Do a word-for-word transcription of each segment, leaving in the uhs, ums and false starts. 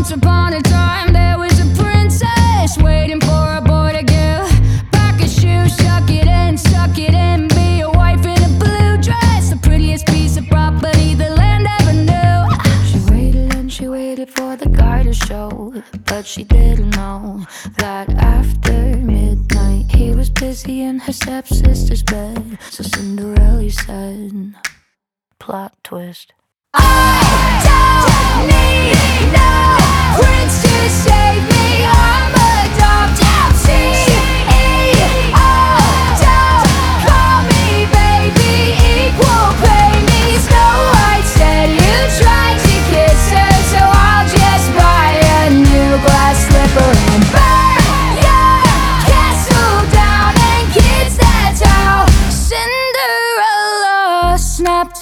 Once upon a time there was a princess waiting for a boy to give back his shoes, suck it in, suck it in, be a wife in a blue dress, the prettiest piece of property the land ever knew. She waited and she waited for the guy to show, but she didn't know that after midnight he was busy in her stepsister's bed. So Cinderella said, plot twist, I don't need no prince to save me, I'm adopted. C E O, don't call me baby, equal pay me. Snow White said you tried to kiss her, so I'll just buy a new glass slipper and burn your castle down. And kids, that's how Cinderella snapped.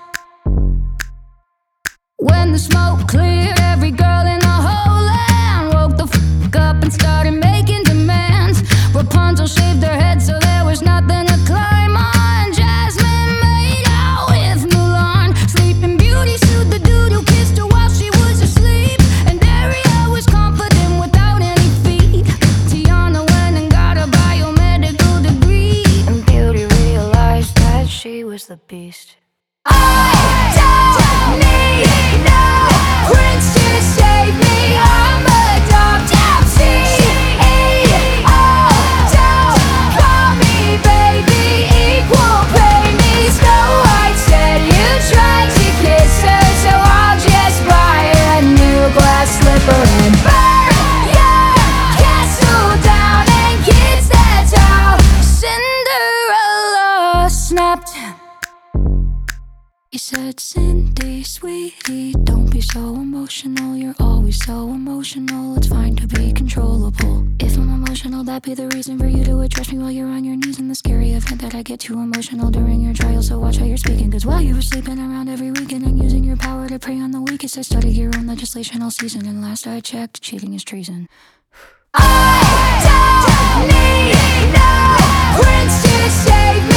When the smoke cleared, every girl in the whole land woke the fuck up and started making demands. Rapunzel shaved her head so there was nothing to climb on. Jasmine made out with Mulan. Sleeping Beauty sued the dude who kissed her while she was asleep. And Ariel was confident without any feet. Tiana went and got a biomedical degree, and Beauty realized that she was the beast. I don't need no prince to save me, I'm adopted. C E O, don't call me baby, equal pay me. Snow White said you tried to kiss her, so I'll just buy a new glass slipper and burn your castle down. And kids, that's how Cinderella snapped. He said, Cindy, sweetie, don't be so emotional. You're always so emotional. It's fine to be controllable. If I'm emotional, that'd be the reason for you to address me while you're on your knees. In the scary event that I get too emotional during your trial, so watch how you're speaking. Cause while you were sleeping around every weekend and using your power to prey on the weakest, I studied your own legislation all season, and last I checked, cheating is treason. I don't need no prince to save me,